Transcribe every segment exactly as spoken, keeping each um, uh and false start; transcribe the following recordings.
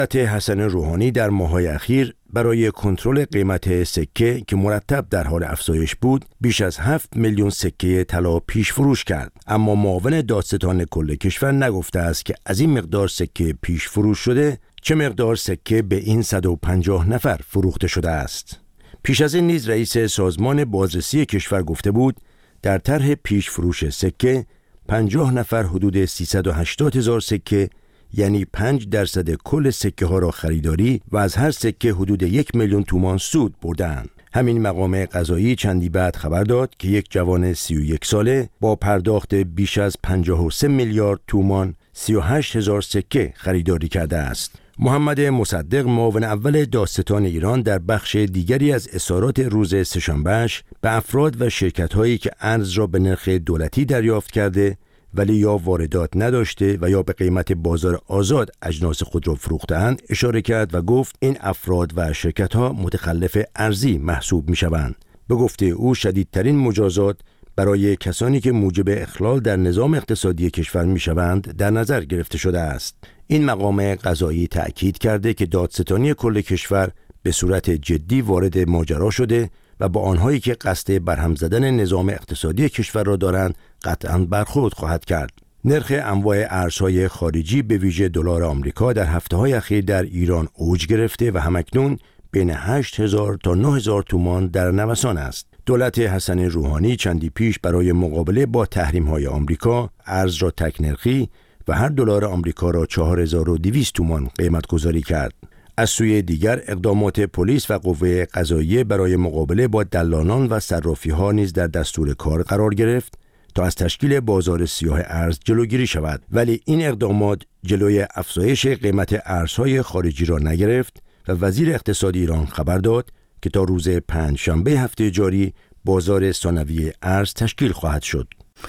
دولت حسن روحانی در ماه‌های اخیر برای کنترل قیمت سکه که مرتب در حال افزایش بود، بیش از هفت میلیون سکه طلا پیش فروش کرد. اما معاون دادستان کل کشور نگفته است که از این مقدار سکه پیش فروش شده، چه مقدار سکه به این صد و پنجاه نفر فروخته شده است. پیش از این نیز رئیس سازمان بازرسی کشور گفته بود در طرح پیش فروش سکه پنجاه نفر حدود سیصد و هشتاد هزار سکه، یعنی پنج درصد کل سکه ها را خریداری و از هر سکه حدود یک میلیون تومان سود بردند. همین مقام قضایی چندی بعد خبر داد که یک جوان سی و یک ساله با پرداخت بیش از پنجاه و سه میلیارد تومان سی و هشت هزار سکه خریداری کرده است. محمد مصدق، معاون اول دادستان ایران، در بخش دیگری از اظهارات روز سه‌شنبه‌اش به افراد و شرکت‌هایی که ارز را به نرخ دولتی دریافت کرده ولی یا واردات نداشته و یا به قیمت بازار آزاد اجناس خود را فروخته‌اند اشاره کرد و گفت این افراد و شرکت‌ها متخلف ارزی محسوب می‌شوند. به گفته او شدیدترین مجازات برای کسانی که موجب اخلال در نظام اقتصادی کشور می‌شوند در نظر گرفته شده است. این مقام قضایی تأکید کرده که دادستانی کل کشور به صورت جدی وارد ماجرا شده و با آنهایی که قصد برهم زدن نظام اقتصادی کشور را دارند قطعاً برخورد خواهد کرد. نرخ انواع ارزهای خارجی به ویژه دلار آمریکا در هفته‌های اخیر در ایران اوج گرفته و همکنون بین هشت هزار تا نه هزار تومان در نوسان است. دولت حسن روحانی چندی پیش برای مقابله با تحریم‌های آمریکا ارز را تک‌نرخی و هر دلار آمریکا را چهار هزار و دویست تومان قیمت گذاری کرد. از سوی دیگر اقدامات پلیس و قوه قضاییه برای مقابله با دلالان و صرافی‌ها نیز در دستور کار قرار گرفت تا از تشکیل بازار سیاه ارز جلوگیری شود، ولی این اقدامات جلوی افزایش قیمت ارزهای خارجی را نگرفت و وزیر اقتصاد ایران خبر داد که تا روز پنجشنبه هفته جاری بازار ثانویه ارز تشکیل خواهد شد.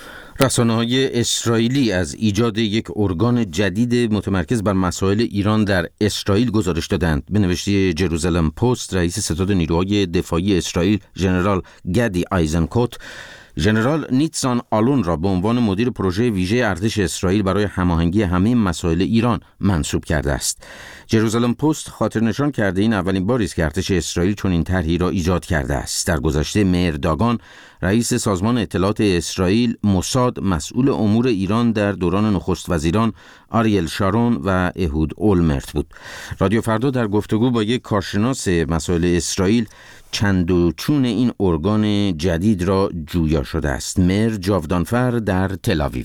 رسانه‌های اسرائیلی از ایجاد یک ارگان جدید متمرکز بر مسائل ایران در اسرائیل گزارش دادند. به نوشته جروزالم پست، رئیس ستاد نیروهای دفاعی اسرائیل ژنرال گدی آیزنکوت ژنرال نیتسان آلون را به عنوان مدیر پروژه ویژه ارتش اسرائیل برای هماهنگی همه مسائل ایران منصوب کرده است. جروزالم پست خاطر نشان کرده این اولین باری است که ارتش اسرائیل چون این طرحی را ایجاد کرده است. در گذشته میر داگان، رئیس سازمان اطلاعات اسرائیل موساد، مسئول امور ایران در دوران نخست وزیران آریل شارون و اهود اولمرت بود. رادیو فردا در گفتگو با یک کارشناس مسائل اسرائیل چند و چون این ارگان جدید را جویا شده است. مر جاودانفر در تل‌آویو.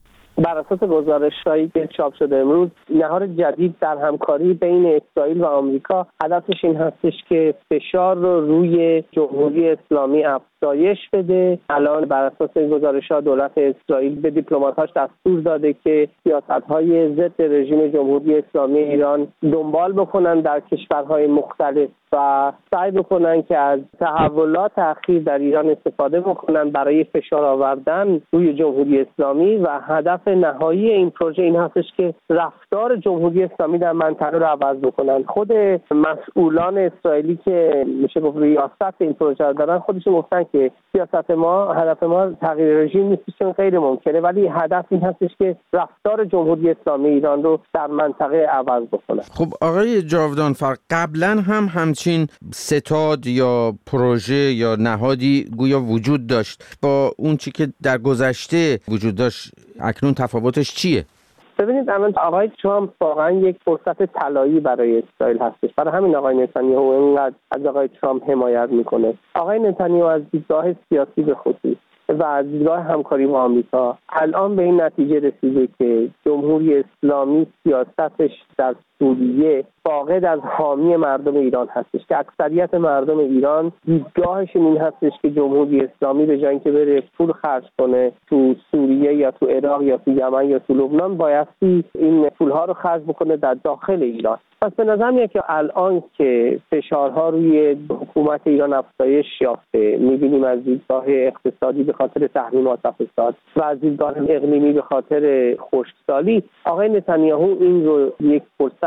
بر اساس گزارش‌هایی که چاپ شده امروز، نهاد جدید در همکاری بین اسرائیل و آمریکا هدفش این هستش که فشار رو روی جمهوری اسلامی افزایش بده. الان بر اساس گزارش‌ها دولت اسرائیل به دیپلمات‌هاش دستور داده که سیاست‌های ضد رژیم جمهوری اسلامی ایران دنبال بکنن در کشورهای مختلف و سعی بکنن که از تحولات اخیر در ایران استفاده بکنن برای فشار آوردن روی جمهوری اسلامی و هدف نهایی این پروژه این هستش که رفتار جمهوری اسلامی در منطقه رو عوض بکنن. خود مسئولان اسرائیلی که میشه گفت ریاست این پروژه رو دارن خودشون گفتن که سیاست ما، هدف ما تغییر رژیم نیست، چون غیر ممکنه، ولی هدف این هستش که رفتار جمهوری اسلامی ایران رو در منطقه عوض بکنن. خب آقای جاودانفر، قبلا هم همچین ستاد یا پروژه یا نهادی گویا وجود داشت. با اون چی که در گذشته وجود داشت اکنون تفاوتش چیه؟ ببینید الان آقای ترامپ واقعا یک فرصت طلایی برای اسرائیل هستش. برای همین آقای نتانیاهو اینقدر از آقای ترامپ حمایت میکنه. آقای نتانیاهو از دیدگاه سیاسی به خصوص و از دیدگاه همکاری با آمریکا الان به این نتیجه رسیده که جمهوری اسلامی سیاستش در سوریه فاقد از حامی مردم ایران هستش، که اکثریت مردم ایران دیدگاهشون این هستش که جمهوری اسلامی به جای اینکه بره پول خرج کنه تو سوریه یا تو عراق یا تو یمن یا تو لبنان، بایستی این پولها رو خرج بکنه در داخل ایران. پس به نظر میاد که الان که فشارها روی حکومت ایران افزایش یافته، میبینیم از دیدگاه اقتصادی به خاطر تحریمات و فساد و از دیدگاه اقلیمی به خاطر خشکسالی، آقای نتانیاهو این رو یک فرصت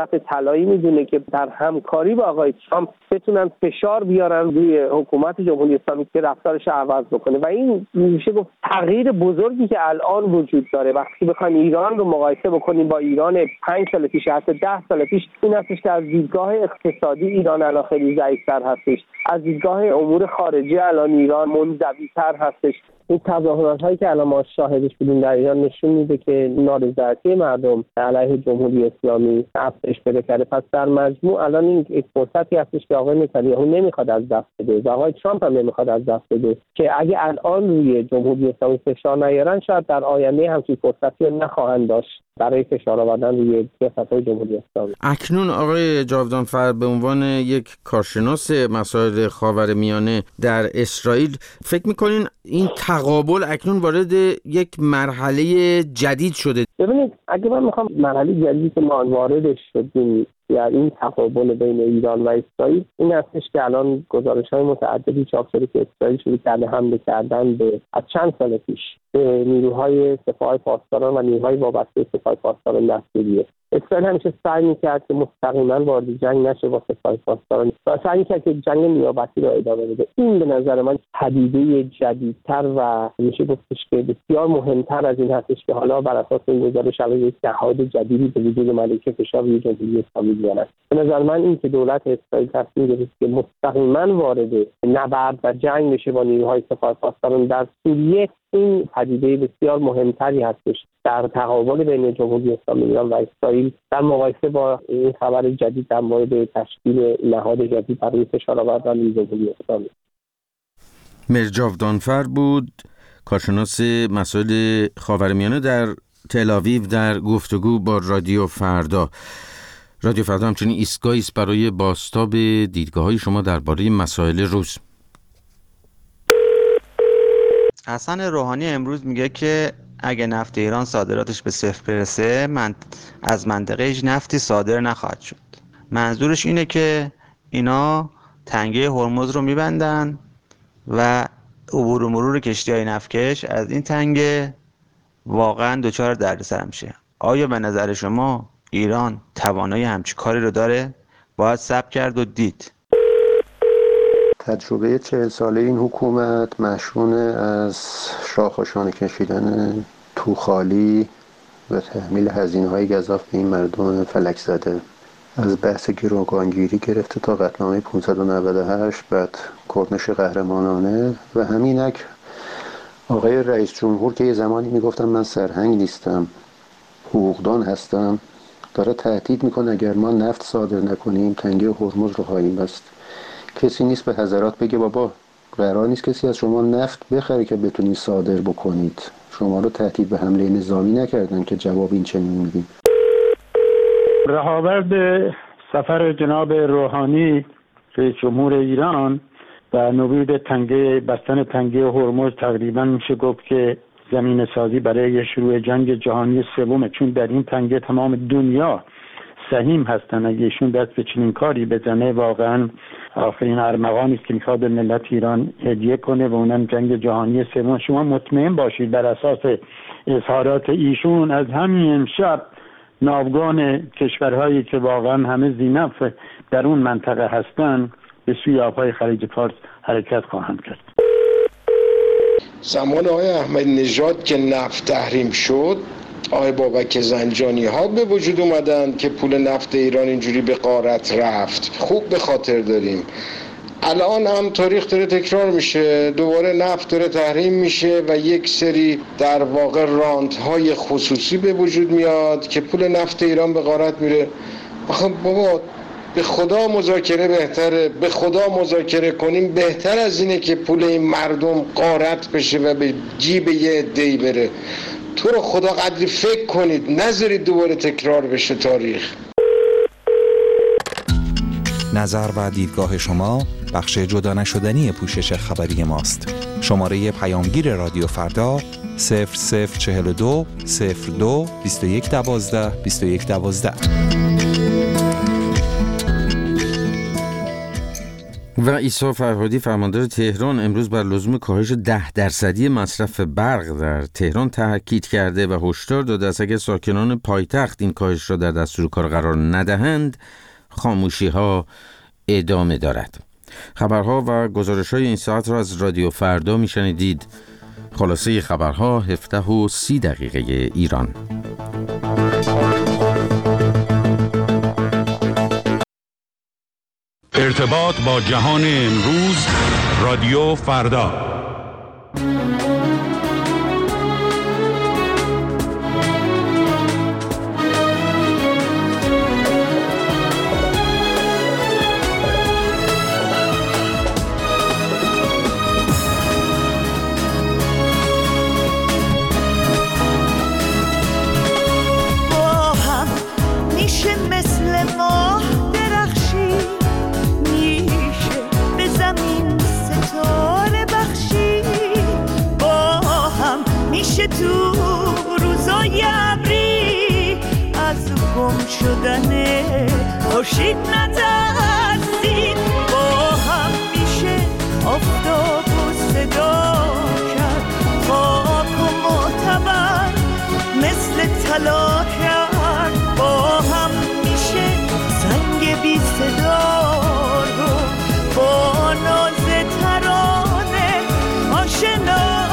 فرصت طلایی میدونه که در همکاری با آقای ترامپ بتونن فشار بیارن روی حکومت جمهوری اسلامی که رفتارش عوض بکنه و این میشه گفت تغییر بزرگی که الان وجود داره. وقتی بخوایم ایران رو مقایسه بکنیم با ایران پنج سال پیش، حتی ده سال پیش، این هستش که از دیدگاه اقتصادی ایران الان خیلی ضعیف‌تر هستش، از دیدگاه امور خارجی الان ایران منزوی‌تر هستش. این تظاهرات هایی که الان ما شاهدش بودیم در ایران نشون میده که نارضایتی مردم علیه جمهوری اسلامی افزایش پیدا کرده. پس در مجموع الان این یک فرصتی هستش که آقای نتانیاهو نمیخواد از دست بده و آقای ترامپ هم نمیخواد از دست بده که اگه الان روی جمهوری اسلامی فشار نیارن شاید در آینده همچین فرصتی رو نخواهند داشت برای فشار آوردن روی سیاست‌های جمهوری اسلامی. اکنون آقای جاودانفر به عنوان یک کارشناس مسائل خاورمیانه در اسرائیل فکر می‌کنین این تقابل اکنون وارد یک مرحله جدید شده؟ ببینید اگه من میخوام مرحله جدیدی که ما واردش شدیم یا این تقابل بین ایران و اسرائیل این هستش که الان گزارش‌های متعددی چاپ شده که اسرائیل شروع کرده حمله کردن به از چند سال پیش به نیروهای سپاه پاسداران و نیروهای وابسته سپاه پاسداران دستگیریه. اسرائیل همیشه سعی می‌کرد که مستقیما وارد جنگ نشه با سپاه پاسداران و سعی می‌کرد که جنگ نیابتی را ادامه بده. این به نظر من پدیده جدیدتر و میشه گفتش که بسیار مهمتر از این هستش که حالا بر اساس این گزارش الان یک نهاد جدیدی به وجود اومده که فشار روی جمهوری اسلامی میاره. به نظر من این که دولت اسرائیل تصمیم گرفت که مستقیما وارد نبرد و جنگ بشه با نیروهای سپاه پاسداران در سوریه، این پدیده بسیار مهمتری هستش در تقابل بین جمهوری اسلامی ایران و اسرائیل در مقایسه با این خبر جدید در مورد تشکیل نهاد جدید برای فشار آوردن روی جمهوری اسلامی. جاودانفر بود، کارشناس مسائل خاورمیانه در تل آویو در گفتگو با رادیو فردا. رادیو فردا همچنین ایستگاهی است برای بازتاب دیدگاه‌های شما درباره مسائل روز. حسن روحانی امروز میگه که اگه نفت ایران صادراتش به صفر برسه من از منطقه هیچ نفتی صادر نخواهد شد. منظورش اینه که اینا تنگه هرمز رو میبندن و عبور و مرور کشتی‌های نفتکش از این تنگه واقعا دچار دردسر میشه. آیا به نظر شما ایران توانایی همچین کاری رو داره؟ باید صبر کرد و دید. تجربه چهل ساله این حکومت مشمول از شاخوشانه کشیدن توخالی و تحمیل هزینه‌های گزاف به این مردم فلک زده، از بحث گروگانگیری گرفته تا قطعنامه پانصد و نود و هشت، بعد کرنش قهرمانانه و همینک آقای رئیس جمهور که یه زمانی میگفتم من سرهنگ نیستم حقوقدان هستم، داره تهدید میکنه اگر ما نفت صادر نکنیم تنگه هرمز رو خواهیم بست. کسی نیست به حضرات بگه بابا قرار نیست کسی از شما نفت بخره که بتونید صادر بکنید. شما رو تهدید به حمله نظامی نکردن که جواب این چنین میدین. رهاورد سفر جناب روحانی رئیس جمهور ایران و نوید تنگه بستن تنگه هرمز تقریبا میشه گفت که زمین سازی برای شروع جنگ جهانی سومه، چون در این تنگه تمام دنیا سهیم هستن. اگه ایشون دست به چنین کاری بزنه واقعا آخرین ارمغانی است که میخواد به ملت ایران هدیه کنه و اونم جنگ جهانی سوم. شما مطمئن باشید بر اساس اظهارات ایشون از همین امشب ناوگان کشورهایی که واقعا همه ذی‌نفع در اون منطقه هستن به سوی آبهای خلیج فارس حرکت خواهند کرد. زمان آقای احمدی نژاد که نفت تحریم شد، آقای بابک زنجانی ها به وجود اومدن که پول نفت ایران اینجوری به غارت رفت. خوب به خاطر داریم. الان هم تاریخ داره تکرار میشه، دوباره نفت داره تحریم میشه و یک سری در واقع رانت های خصوصی به وجود میاد که پول نفت ایران به غارت میره. آخه بابا به خدا مذاکره بهتره، به خدا مذاکره کنیم بهتر از اینه که پول این مردم غارت بشه و به جیب یه عده‌ای بره. تو رو خدا قدری فکر کنید، نذارید دوباره تکرار بشه تاریخ. نظر و دیدگاه شما بخش جدا نشدنی پوشش خبری ماست. شماره پیامگیر رادیو فردا صفر صفر چهل و دو صفر دو بیست و یک دوازده بیست و یک دوازده. و عیسی فرهادی فرماندار تهران امروز بر لزوم کاهش ده درصدی مصرف برق در تهران تاکید کرده و هشدار داده است اگر ساکنان پایتخت این کاهش را در دستور کار قرار ندهند خاموشی ها ادامه دارد. خبرها و گزارش های این ساعت را از رادیو فردا میشنیدید. خلاصه خبرها هفده و سی دقیقه ایران. ارتباط با جهان امروز، رادیو فردا. تو روزای ابری از گم شدن خورشید نترسید، با هم میشه آفتاب و صدا کرد، خاک و معتبر مثل طلا کرد، با هم میشه سنگ بی صدا رو با ناز ترانه آشنا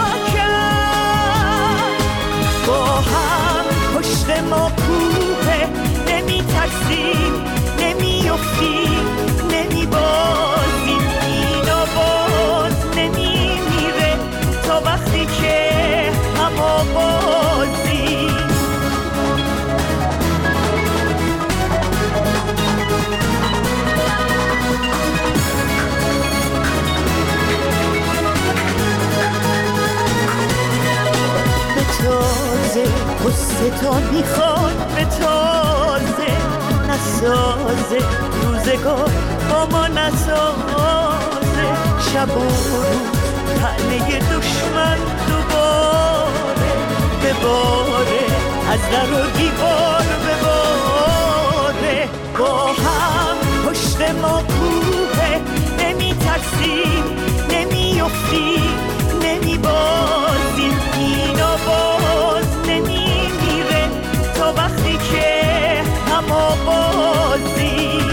کرد، با هم پشت ما کوه، نمی ترسیم نمی افتیم نمی بازیم، اینا باز نمی میره تا وقتی که هم آوازیم. به تازه قصه تا میخواد، به تازه نسازه روزگار با ما نسازه، شب و روز تنه دشمن دوباره بباره، از در و دیوار بباره، با هم پشت ما کوه، نمی ترسیم نمی افتیم نمی بازیم، اینا باز نمی میره تا وقتی که هم آوازیم.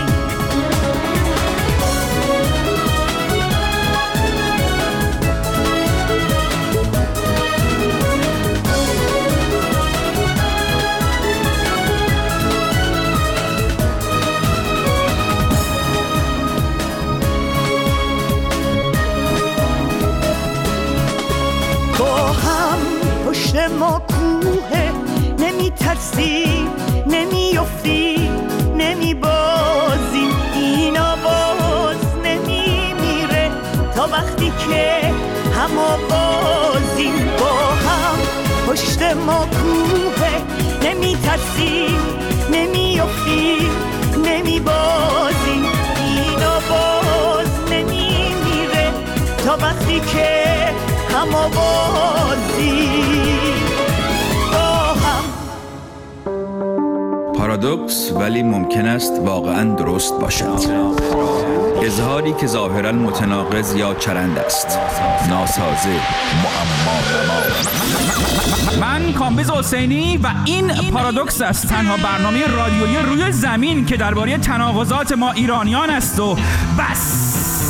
پشت ما کوه، نمی ترسیم نمی افتیم نمی بازیم، اینا باز نمی میره تا وقتی که هم آوازیم. با هم پشت ما کوه، نمی ترسیم نمی افتیم نمی بازیم، اینا باز نمی میره تا وقتی که هم آوازیم. پارادوکس ولی ممکن است واقعاً درست باشد. اظهاری که ظاهراً متناقض یا چرند است، ناسازه، معما نما. من کامبیز حسینی و این پارادوکس است، تنها برنامه رادیویی روی زمین که درباره تناقضات ما ایرانیان است و بس.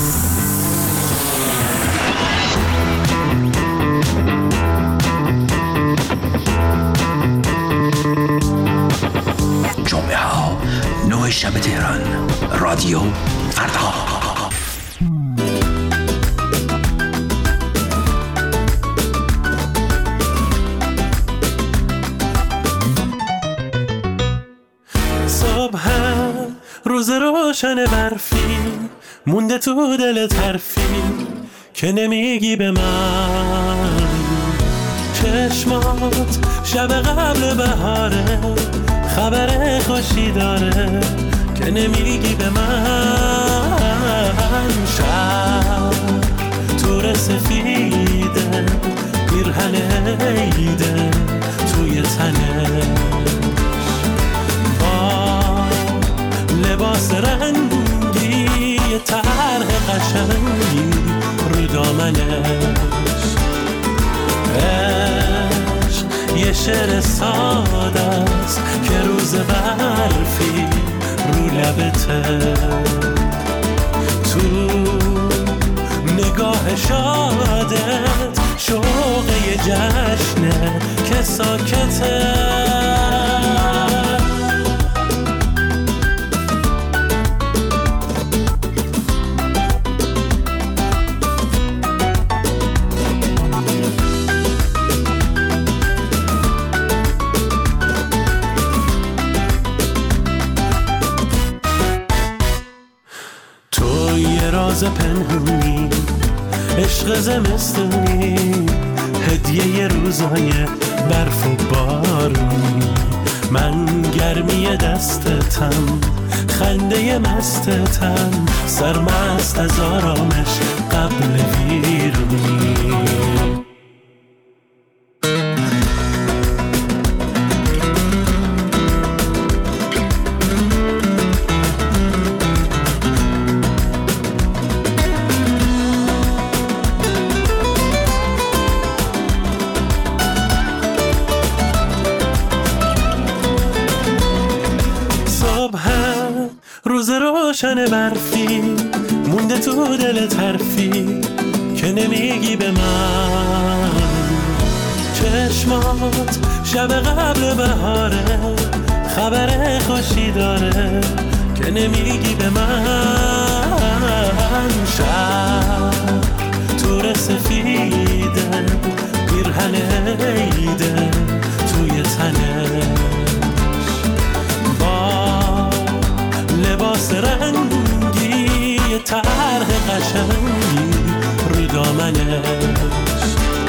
جمعه ها نه شب تهران، رادیو فردا. صبح روز روشن برفی مونده تو دل طرفی که نمیگی به من، چشمات شب قبل بهاره خبر خوشی داره که نمیگی به من، شب تور سفیده پیرهن عیده توی تنش با لباس رنگی طرح قشنگ قشنگی رو دامنش. عشق یه شعر ساده است که روز برفی رو لبته، تو نگاه شادت شوق یه جشنه که ساکته. تو یه راز پنهونی، عشق زمستونی، هدیه ی روزای برف و بارونی. من گرمی دستتم، خنده مستتم، سرمست از آرامش قبل ویرونی. روز روشن برفی مونده تو دل ترفی که نمیگی به من. چشمات شب قبل بهاره، خبر خوشی داره که نمیگی به من. شب تو سفیده، پیرهن عیده توی تنش، لباس رنگی طرح قشنگی رو دامنش.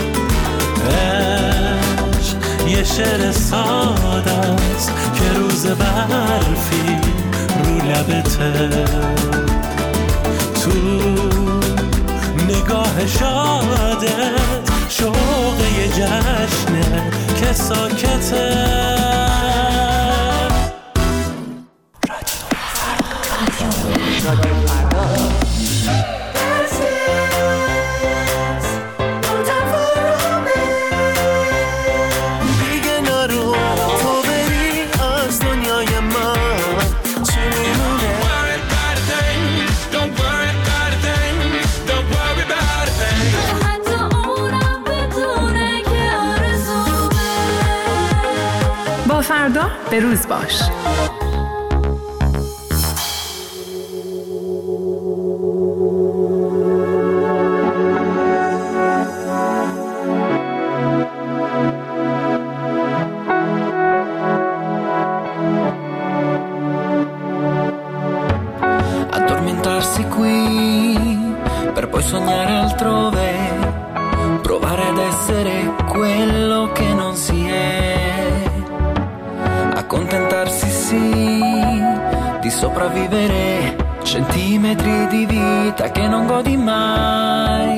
عشق یه شعر ساده است که روز برفی رو لبته، تو نگاه شادت شوق یه جشنه که ساکته. با فردا به روز باش. Addormentarsi qui per poi sognare altrove, provare ad essere quello che non si è, accontentarsi sì di sopravvivere centimetri di vita che non godi mai.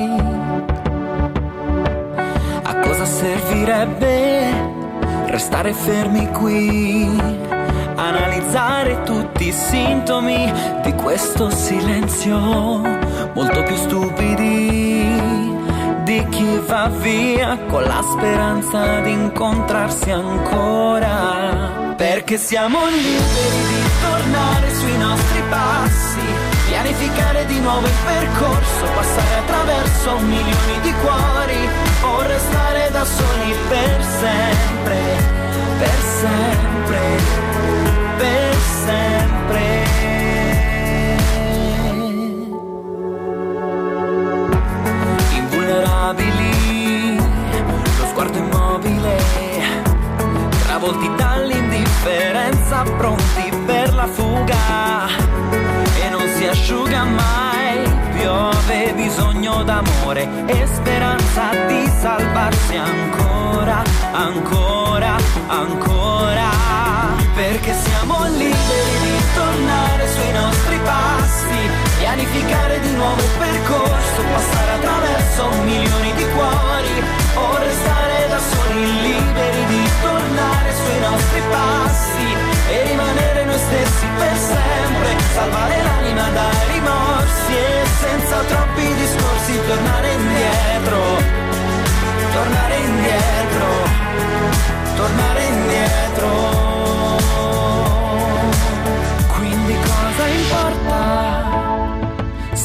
A cosa servirebbe restare fermi qui, analizzare tutti i sintomi di questo silenzio, molto più stupidi di chi va via con la speranza di incontrarsi ancora, perché siamo liberi di tornare sui nostri passi, pianificare di nuovo il percorso, passare attraverso milioni di cuori o restare da soli per sempre, per sempre, per sempre. Invulnerabili, lo sguardo immobile, travolti dall'indifferenza, pronti per la fuga, e non si asciuga mai, piove bisogno d'amore e speranza di salvarsi ancora, ancora, ancora, perché siamo liberi di tornare sui nostri passi, pianificare di nuovo il percorso, passare attraverso milioni di cuori o restare da soli, liberi di tornare sui nostri passi e rimanere noi stessi per sempre, salvare l'anima dai rimorsi e senza troppo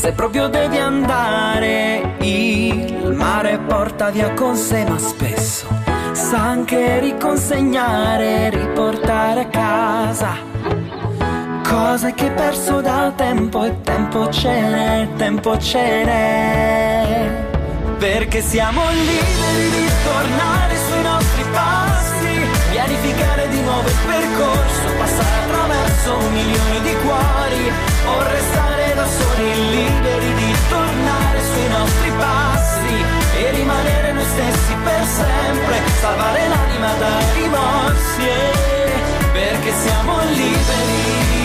se proprio devi andare, il mare porta via con sé, ma spesso sa anche riconsegnare, riportare a casa cose che hai perso da tempo, e tempo ce n'è, tempo ce n'è, perché siamo liberi di tornare sui nostri passi, pianificare di nuovo il percorso, passare attraverso un milione di cuori, o restare da soli, liberi di tornare sui nostri passi e rimanere noi stessi per sempre, salvare l'anima dai rimorsi, eh, perché siamo liberi,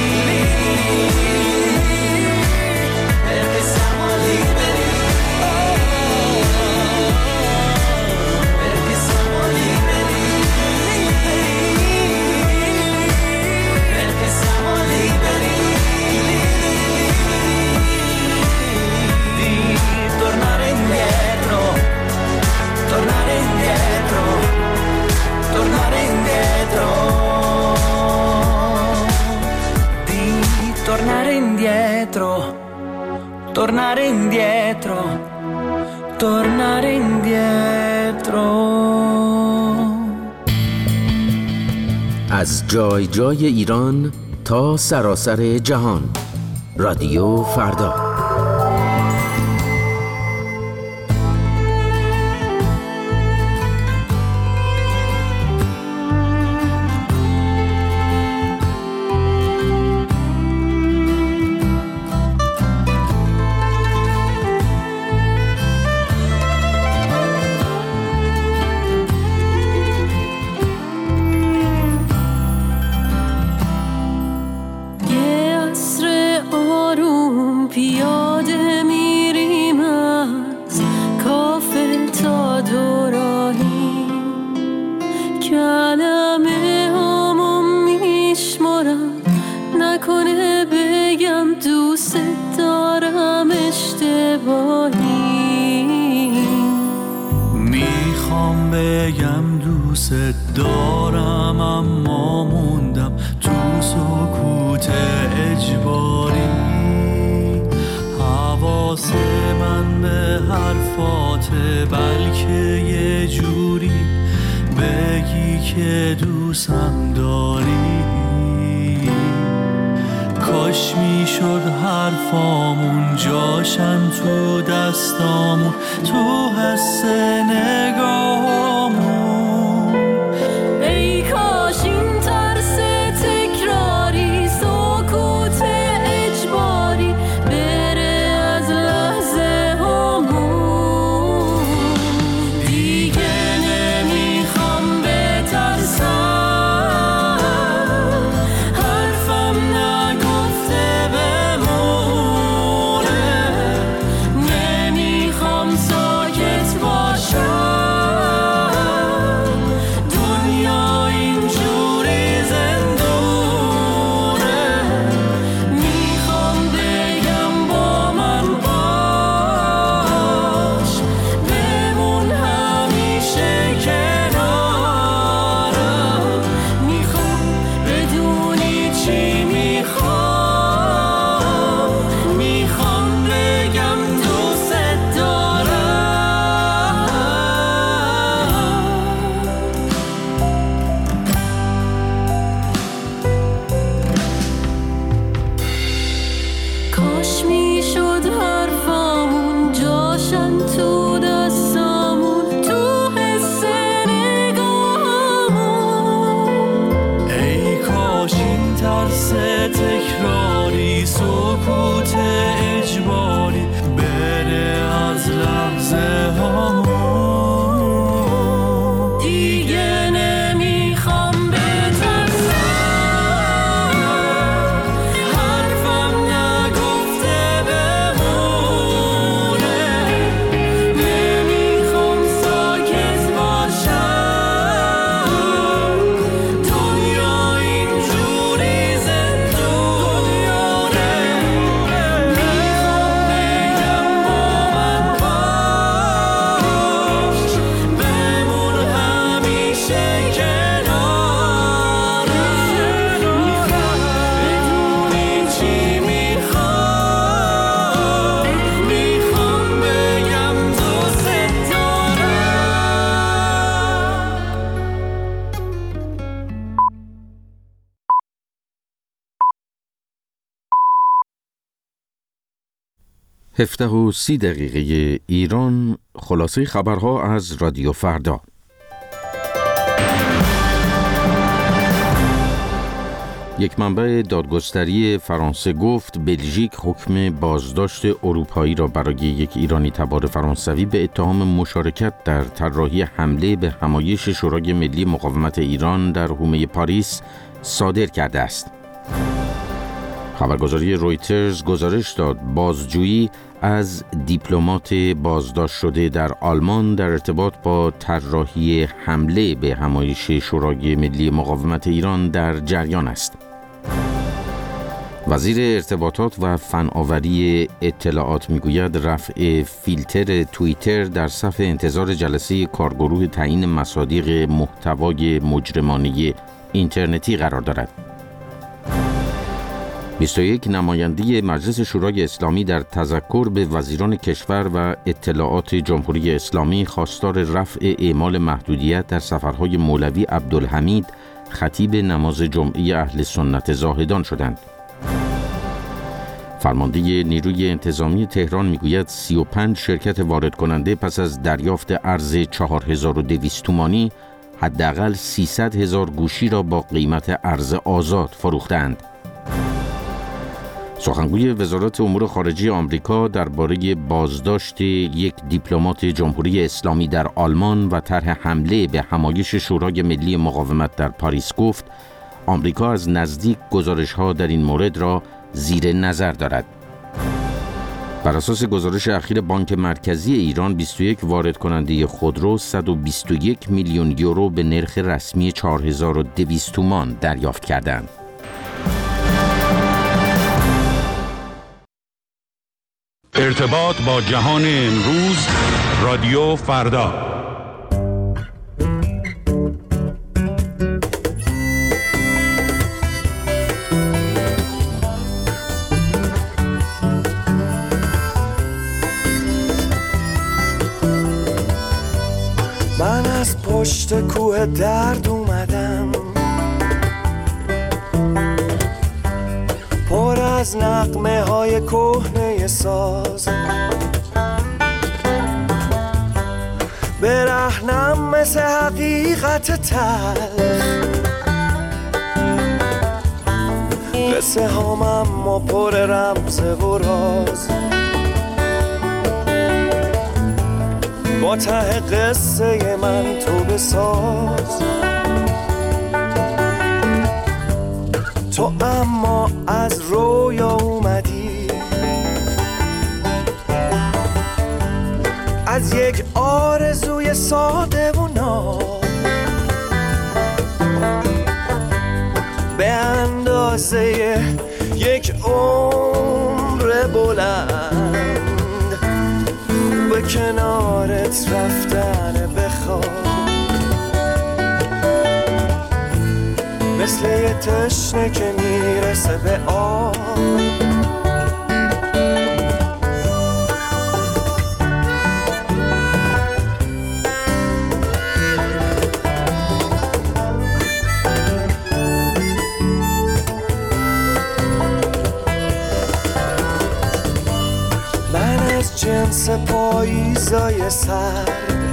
perché siamo liberi, perché siamo liberi, perché siamo liberi di tornare indietro, tornare indietro, tornare indietro, di tornare indietro, tornare indietro, tornare indietro. از جای جای ایران تا سراسر جهان، رادیو فردا. دارم اما موندم تو سکوت اجباری، حواس من به حرفات، بلکه یه جوری بگی که دوستم داری. کاش میشد حرفامون جاشن تو دستامون، تو حس نگاهامون. هفده و سی دقیقه ایران، خلاصه خبرها از رادیو فردا. یک منبع دادگستری فرانسه گفت بلژیک حکم بازداشت اروپایی را برای یک ایرانی تبار فرانسوی به اتهام مشارکت در طراحی حمله به همایش شورای ملی مقاومت ایران در حومه پاریس صادر کرده است. خبرگزاری رویترز گزارش داد بازجویی از دیپلمات بازداشت شده در آلمان در ارتباط با طراحی حمله به همایش شورای ملی مقاومت ایران در جریان است. وزیر ارتباطات و فناوری اطلاعات میگوید رفع فیلتر توییتر در صف انتظار جلسه کارگروه تعیین مصادیق محتوای مجرمانه اینترنتی قرار دارد. بیست و یک نماینده مجلس شورای اسلامی در تذکر به وزیران کشور و اطلاعات جمهوری اسلامی خواستار رفع اعمال محدودیت در سفرهای مولوی عبدالحمید خطیب نماز جمعه اهل سنت زاهدان شدند. فرمانده نیروی انتظامی تهران میگوید سی و پنج شرکت وارد کننده پس از دریافت ارز چهار هزار و دویست تومانی حداقل سیصد هزار گوشی را با قیمت ارز آزاد فروختند. سخنگوی وزارت امور خارجه آمریکا درباره بازداشت یک دیپلمات جمهوری اسلامی در آلمان و طرح حمله به همایش شورای ملی مقاومت در پاریس گفت آمریکا از نزدیک گزارش‌ها در این مورد را زیر نظر دارد. بر اساس گزارش اخیر بانک مرکزی ایران بیست و یک وارد کننده خودرو صد و بیست و یک میلیون یورو به نرخ رسمی چهار هزار و دویست تومان دریافت کردند. ارتباط با جهان امروز، رادیو فردا. من از پشت کوه درد اومدم، پر از نغمه های کهنه ساز، برهنم مثل حقیقت تلخ، قصه هام اما پر رمز و راز، با ته قصه من تو بساز. تو اما از رویا اومدی، از یک آرزوی ساده و ناب، به اندازه یک عمر بلند به کنارت رفتن بخواب، مثل یه تشنه که میرسه به آب. من از جنس پاییزای سر،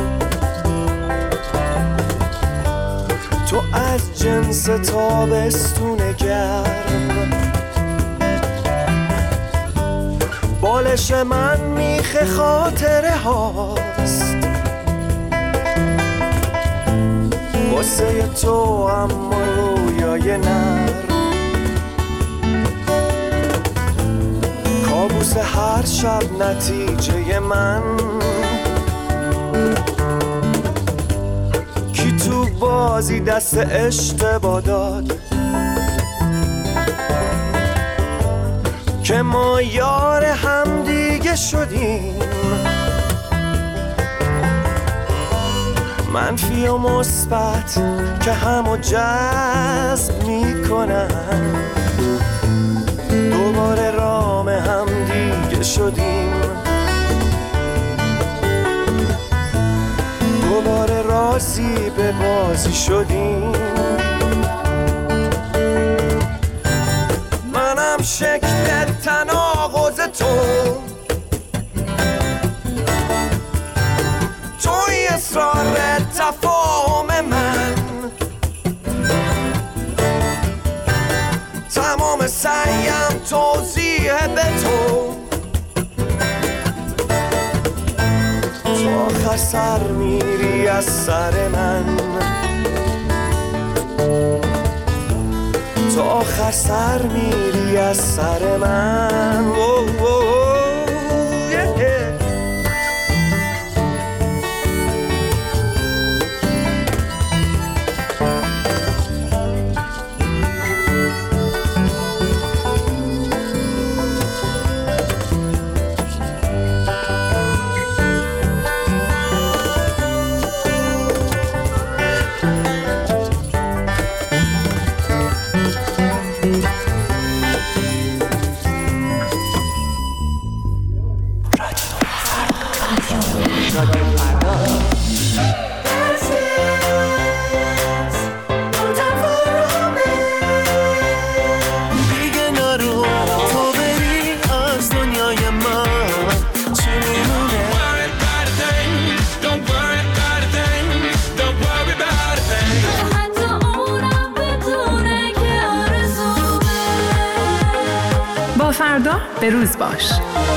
تو از جنس تابستون گرم، بالش من میخ خاطره هاست، واسه تو اما رویای نرم، کابوس هر شب نتیجه من، تو بازی دست اشتباه داد که ما یار هم دیگه شدیم، منفی و مثبت که همو جذب میکنن، دوباره رام هم دیگه شدیم، دوباره راضی به بازی شدیم. منم شکل تناقض تو، آخر سر میری از سر من، تو آخر سر میری از سر من. او او او yeah. فردا به روز باش.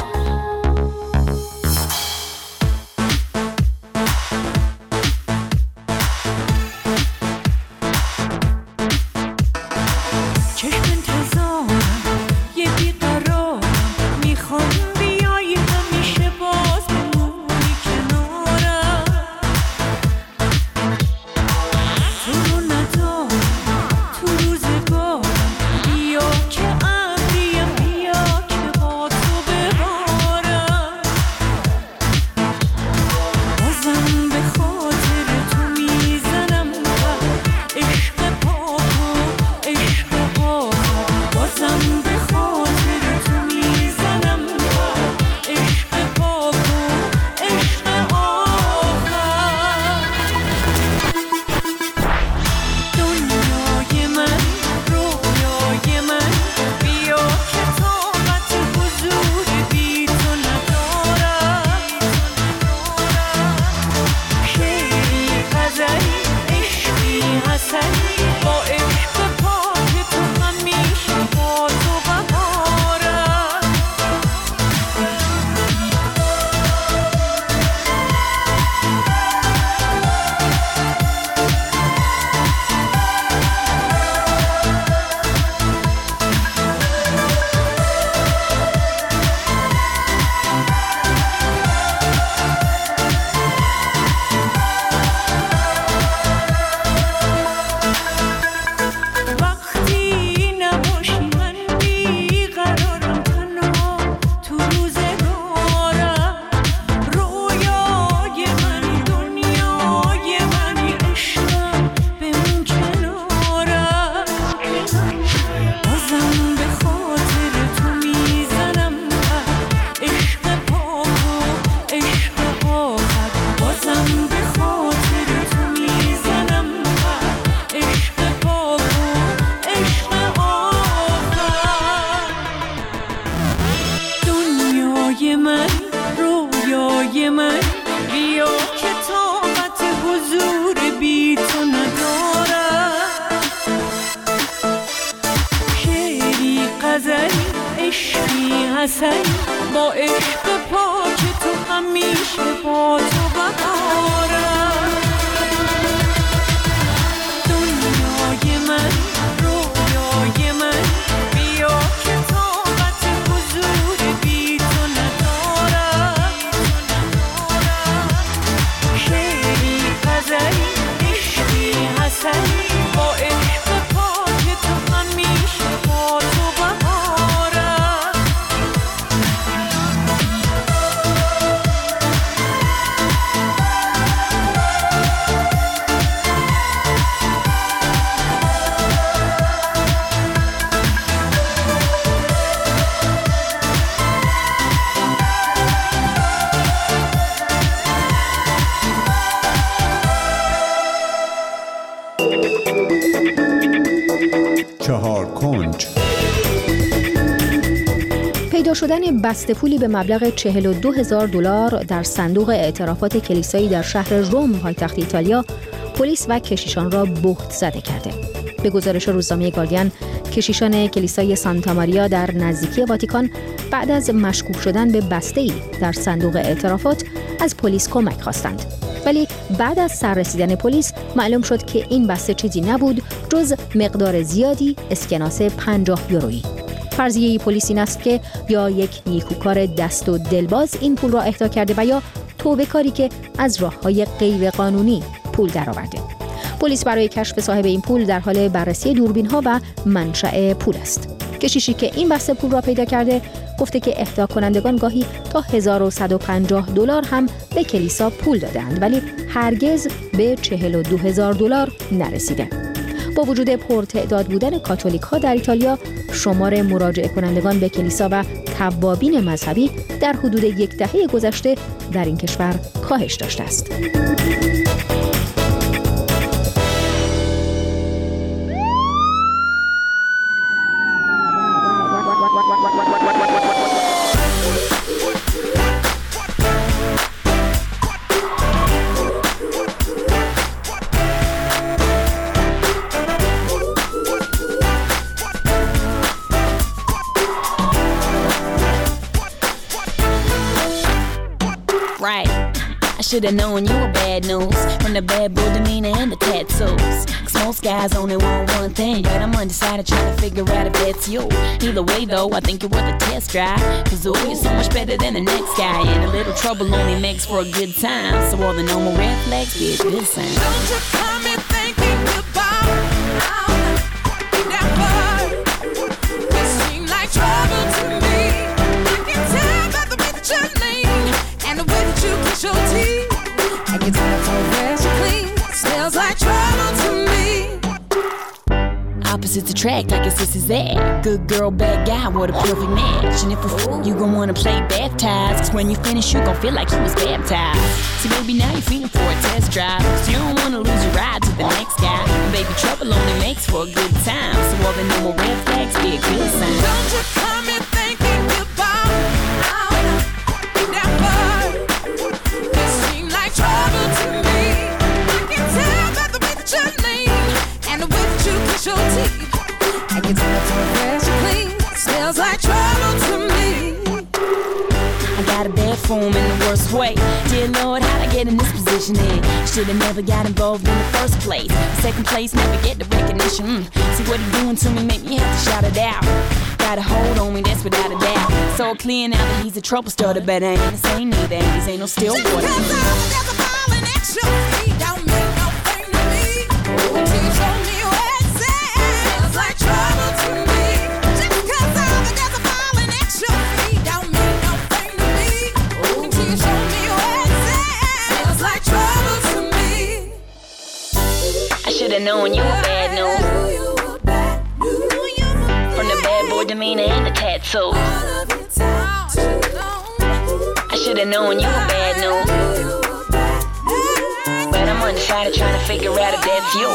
با عشق پاک تو همیشه با تو بهارم. دنیای من، رویای من، بیا که طاقت حضور بی تو ندارم. شعری، غزلی، عشقی، حسنی، با عشق پاک تو همیشه با تو بهارم. چهار کنج. پیدا شدن بسته پولی به مبلغ چهل و دو هزار دلار در صندوق اعترافات کلیسایی در شهر روم پایتخت ایتالیا پلیس و کشیشان را بهت زده کرده. به گزارش روزنامه گاردین، کشیشان کلیسای سانتا ماریا در نزدیکی واتیکان بعد از مشکوک شدن به بسته‌ای در صندوق اعترافات از پلیس کمک خواستند. ولی بعد از سررسیدن پلیس معلوم شد که این بسته چیزی نبود جز مقدار زیادی اسکناس پنجاه یورویی. فرضیه پلیس این است که یا یک نیکوکار دست و دلباز این پول را اهدا کرده و یا توبه‌کاری که از راه‌های غیر قانونی پول درآورده. پلیس برای کشف صاحب این پول در حال بررسی دوربین‌ها و منشأ پول است. کشیشی که این بسته پول را پیدا کرده گفته که اهدا کنندگان گاهی تا هزار و صد و پنجاه دلار هم به کلیسا پول دادند ولی هرگز به چهل و دو هزار دلار نرسیده. با وجود پرتعداد بودن کاتولیک ها در ایتالیا، شمار مراجعه کنندگان به کلیسا و توابین مذهبی در حدود یک دهه گذشته در این کشور کاهش داشته است. Should've known you were bad news from the bad boy demeanor and the tattoos. Cause most guys only want one thing, but I'm undecided trying to figure out if that's you. Either way though, I think you're worth a test drive. Cause ooh, you're so much better than the next guy, and a little trouble only makes for a good time. So all the normal red flags be a good sign. Don't you come in thinking about never. You seem like trouble to me. I can tell by the way that you're lean and the way that you kiss your teeth. Smells like trouble to me. Opposites attract, I guess this is that. Good girl, bad guy, what a perfect match. And if a fool, you gon' wanna play baptized. Cause when you finish, you gon' feel like you was baptized. See, baby, now you're feeling for a test drive. So you don't wanna lose your ride to the next guy. And baby, trouble only makes for a good time. So all the normal red flags be a good sign. Don't you come in thinking about never. You seem like trouble to me. Your teeth. I can tell it's fresh and clean. Smells like trouble to me. I got a bad form in the worst way. Dear Lord, how'd I get in this position here? Should've never got involved in the first place. Second place, never get the recognition. Mm. See what he doing to me, make me have to shout it out. Got a hold on me, that's without a doubt. So clear now that he's a trouble starter, but I ain't the same neither. These ain't no still water. Just because I was a ball and extra feet don't mean no thing to me. Until you show me where trouble to me. Just cause all the girls are falling at your feet don't mean no thing to me. Until you show me where it's at. Smells like trouble to me. I should've known you were bad news from the bad boy demeanor and the tattoos. I should've known you were bad news, but I'm undecided trying to figure out if that's you.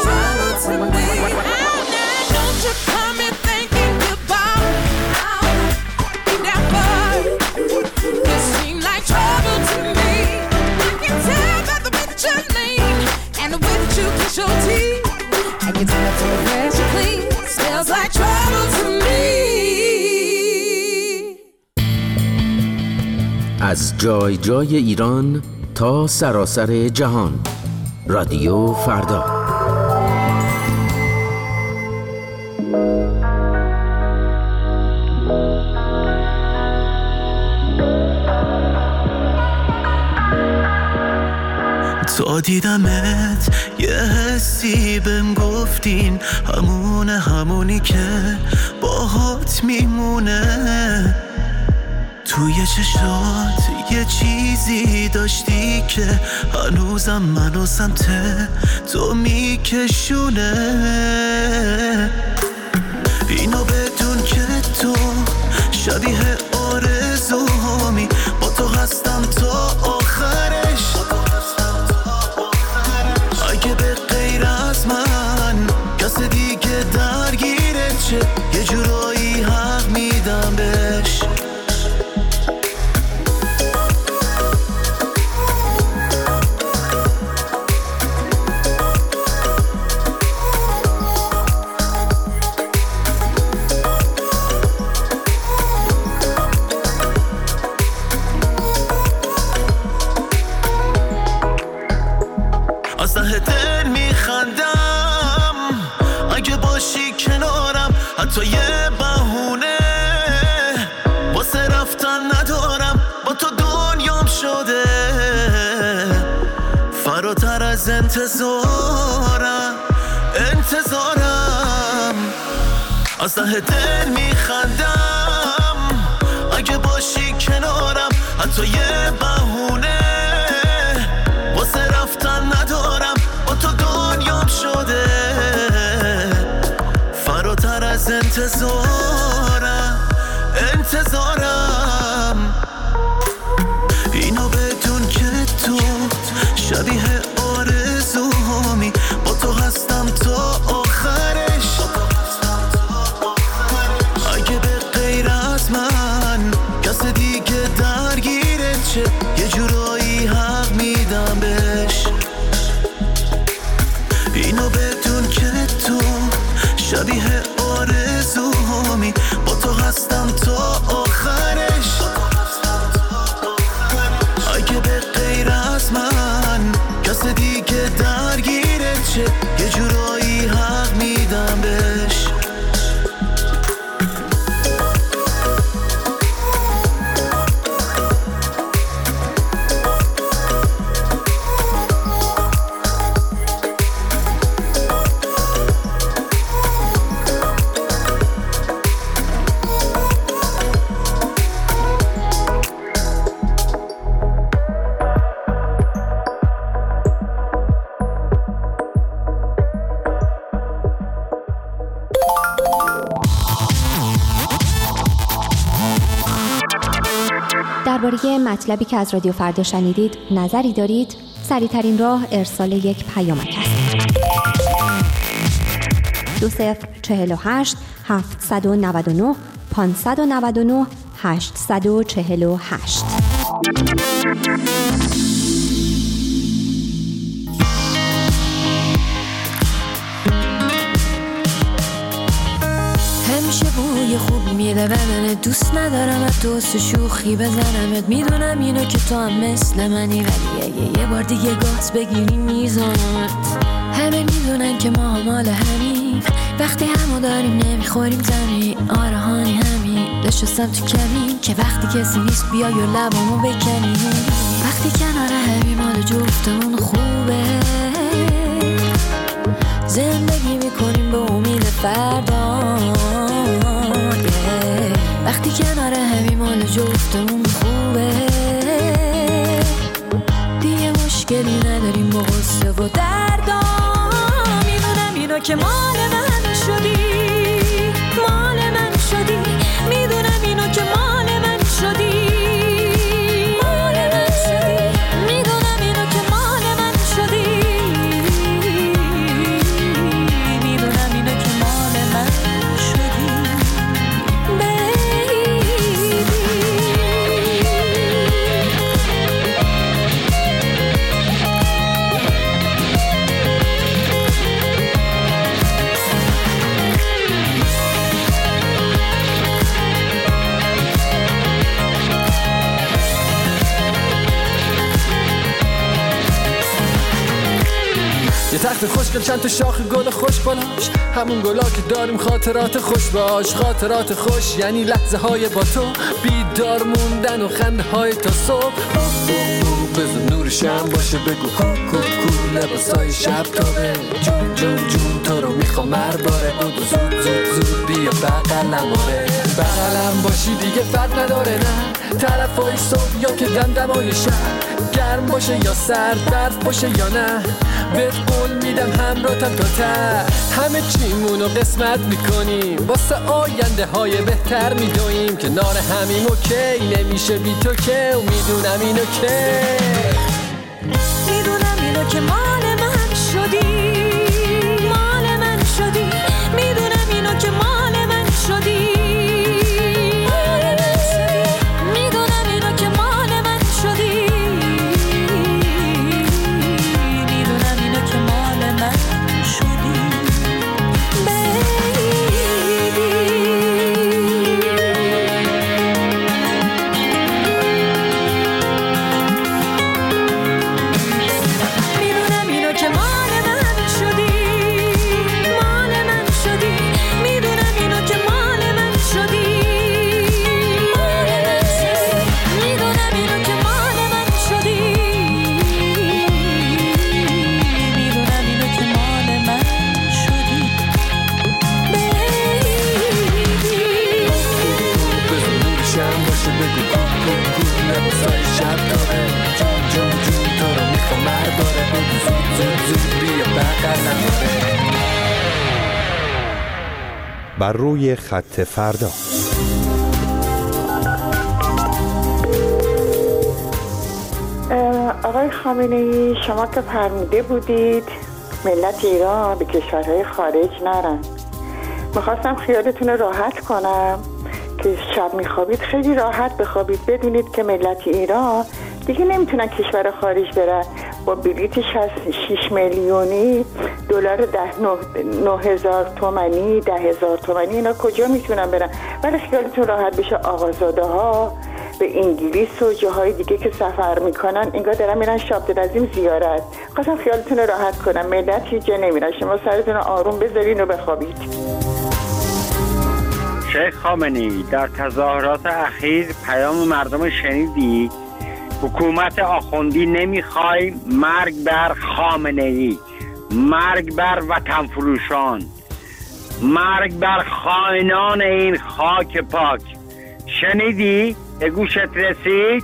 Don't you come in thinking about never. You seem like trouble to me. I can tell by the way that you're lean and the way that you kiss your teeth. I can tell it's fresh and clean. Smells like trouble to me. از جای جای ایران تا سراسر جهان. رادیو فردا. تا دیدمت یه حسی بهم گفتین همونه همونی که باهات میمونه. توی چشات یه چیزی داشتی که هنوزم منو سمت تو میکشونه. اینو بدون که تو شبیه آرزوهامی با تو هستم تا آخرش. اگه به غیر از من کس دیگه درگیره چه یه جورایی حق میدم بهش. حتی یه بهونه واسه رفتن ندارم، با تو دنیام شده فراتر از انتظارم. انتظارم از ته دل میخندم اگه باشی کنارم، حتی یه بهونه واسه رفتن ندارم، با تو دنیام شده فراتر از انتظارم. انتظارم اینو بدون که تو شبیه آرزوهامی، با تو هستم تا آخرش. اگه به غیر از من کس دیگه درگیره چه، یه جورایی حق میدم بهش. اینو بدون که تو شبیه آرزوهامی، با تو هستم تا آخرش. اگه به غیر از من کس دیگه درگیره چه، یه جورایی حق میدم بهش. درباره مطلبی که از رادیو فردا شنیدید نظری دارید؟ سریع‌ترین راه ارسال یک پیامک است. دو صفر چهل و هشت هفتصد و نود و نه پانصد و نود و نه هشتصد و چهل و هشت. همیشه بوی خوب میده بدنت، دوست ندارم از دوست شوخی بزنمت. میدونم اینو که تو هم مثل منی، ولی اگه یه بار دیگه گاز بگیری میزنمت. همه میدونن که ما مال همین، وقتی همو داریم نمیخوریم زمین. آره هانی همین نشستم تو کمین که وقتی کسی نیست بیای و لبامو بکنی. وقتی کنار همین مال جفتمون خوبه، زندگی میکنیم به امید فردا. وقتی کنار همین مال جفتمون خوبه، دیگه مشکلی نداریم با غصه و دردا. میدونم اینو که مال من شدی، مال من شدی. میدونم اینو که مال من شدی، مال من شدی. میدونم اینو که مال من شدی، میدونم اینو که مال من شدی. یه تخت خوشگل چند تا شاخ گل خوش بالاش، همون گلا که داریم خاطرات خوش باش. خاطرات خوش یعنی لحظه های با تو، بیدار موندن و خنده های تا صبح. بزن نور شم باشه بگو کو کو کو، لباسای شب تابه. جون جون جون تو رو میخوام هر باره، بودو زود زود زود بیا بغلم. آره بغلم باشی دیگه فرق نداره، نه طرفای صبح یا که دمدمای شب. گرم باشه یا سرد، برف باشه یا نه، بهت قول میدم همراهتم تا ته. همه چیمونو قسمت میکنیم، واسه آینده های بهتر میدویم. کنار همیم اوکی نمیشه بی تو که، و میدونم اینو که میدونم اینو که مال من شدی، مال من شدی. میدونم اینو که مال من شدی، مال من شدی. میدونم اینو که مال من شدی، میدونم اینو که مال من شدی. مال من شدی، مال من شدی. میدونم اینو که بر روی خط فردا. آقای خامنه‌ای، شما که فرموده بودید ملت ایران به کشورهای خارج نرن، میخواستم خیالتون رو راحت کنم که شب میخوابید خیلی راحت بخوابید، بدونید که ملت ایران دیگه نمیتونن کشور خارج برن. با بلیت شش میلیونی دلار ده نه هزار تومانی ده هزار تومانی اینا کجا میتونن برن؟ ولی خیالتون راحت بشه آقازاده ها به انگلیس و جاهای دیگه که سفر میکنن انگار دارن میرن شاب دلعظیم زیارت. خواستم خیالتون رو راحت کنم، ملت هیچ جا نمیرن، شما سرتون رو آروم بذارین و بخوابید. شیخ خامنه‌ای، در تظاهرات اخیر پیام مردم رو شنیدی؟ حکومت آخوندی نمیخوای، مرگ بر خامنه‌ای، مرگ بر وطن فروشان، مرگ بر خائنان این خاک پاک. شنیدی؟ به گوشت رسید؟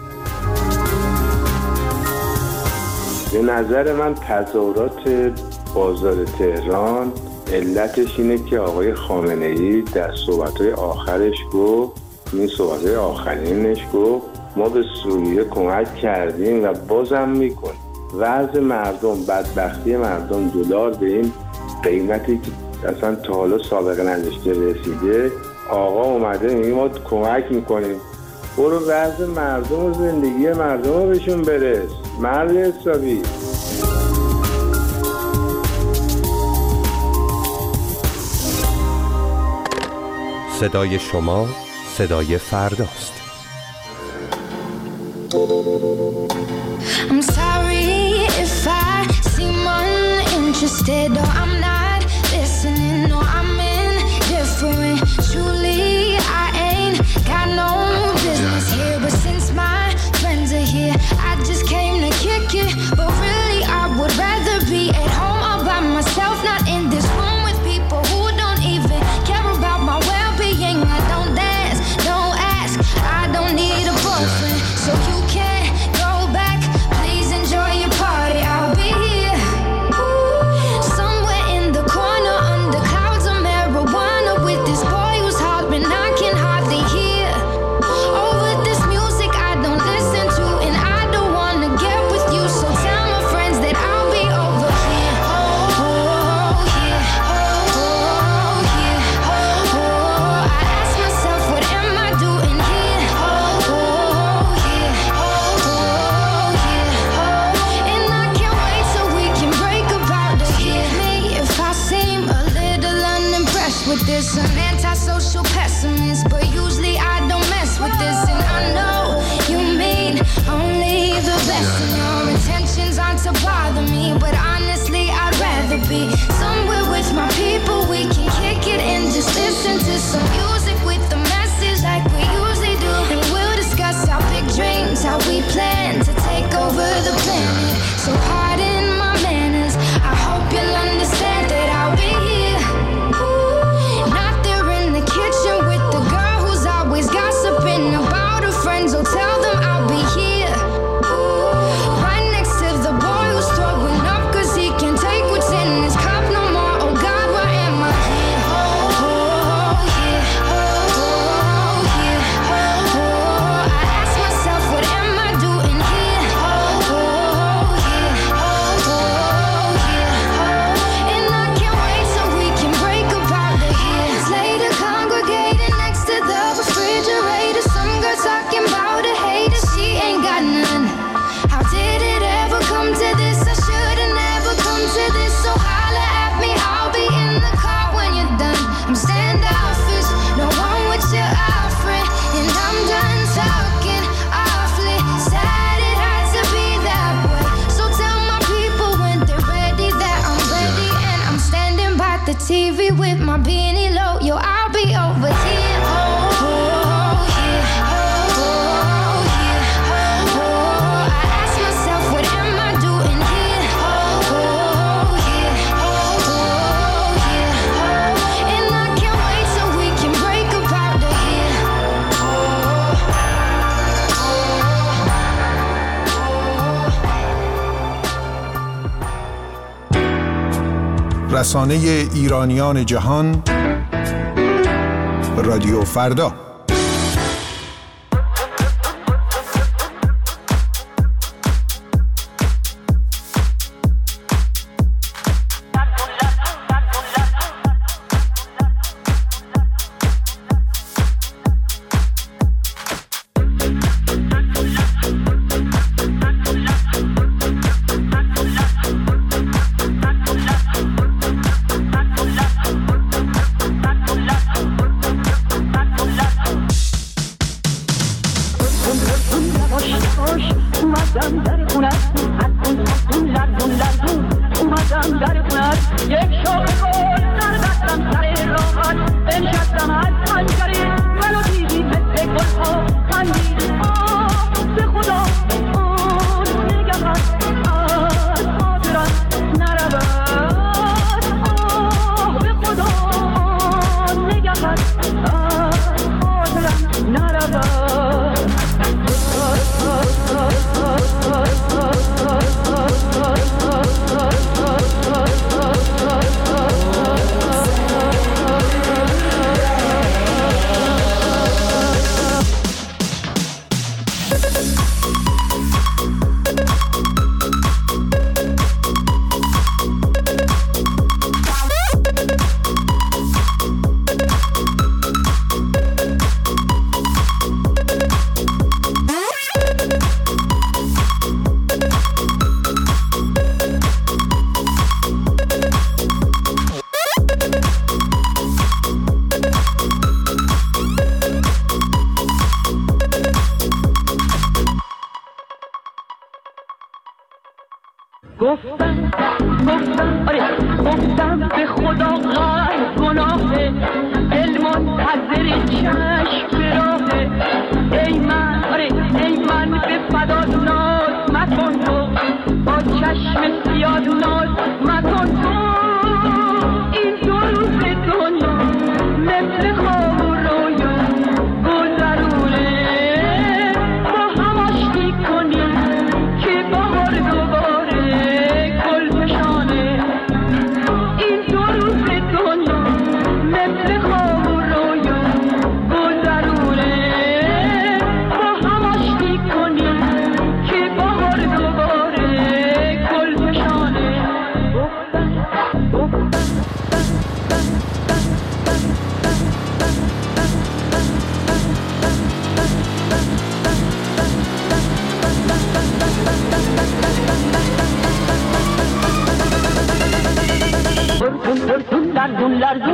به نظر من تظاهرات بازار تهران علتش اینه که آقای خامنه‌ای در صحبت‌های آخرش گفت، این صحبت‌های آخرینش گفت ما به سوریه کمک کردیم و بازم میکنیم. وضع مردم، بدبختی مردم، دلار به این قیمتی که اصلا تا حالا سابقه نداشته رسیده، آقا اومده میگه ما کمک میکنیم. برو وضع مردم و زندگی مردم رو بهشون برس، مرد حسابی. صدای شما صدای فرداست. I'm sorry if I seem uninterested or I'm not listening or I'm indifferent. Truly, I ain't got no business here, but since my friends are here, I just came to kick it. But really, I would rather be at home all by myself, not in this room with people who don't even care about my well-being. I don't dance, don't ask, I don't need a boyfriend, so you can somewhere with my people, we can kick it and just listen to some music with the message like we usually do. And we'll discuss our big dreams, how we plan to take over the planet. So pardon my manners, I hope you'll understand that I'll be here. Not there in the kitchen with the girl who's always gossiping about her friends. Oh, tell them I'll be here. Right next to the boy who's throwing up cause he can take what's in his cup no more. Oh God, why am I here? Oh, oh yeah, oh yeah, oh. I ask myself, what am I doing here? Oh, oh yeah, oh yeah, and I can't wait till we can break apart the years later, congregating next to the refrigerator. Some girl talking about a hater, she ain't got none. How did it ever come to this? I should've never come to this. So holla at me, I'll be in the car when you're done. I'm standoffish, no one with your offering, and I'm done talking awfully. Sad it had to be that way. So tell my people when they're ready that I'm ready, and I'm standing by the T V with my beanie low. Yo, I'll be over here. Oh, oh yeah, oh, oh yeah, oh. I ask myself, what am I doing here? Oh, oh yeah, oh, oh yeah, and I can't wait till we can break apart the year. رسانه ایرانیان جهان رادیو فردا. گفتم گفتم آره گفتم به خدا غر گناهه دل منتظر چشم به راهه ای من آره ای من به فدا ناز مکن تو با چشم سیاد ناز مکن تو این دو روز دنیا مثل خواب و رویا گذرونه با هم آشتی کنیم که بهار دوباره گل فشانه این دو روز دنیا مثل خواب و رویا گذرونه با هم آشتی کنیم که بهار دوباره گل فشانه گفتم گفتم در دون لرزون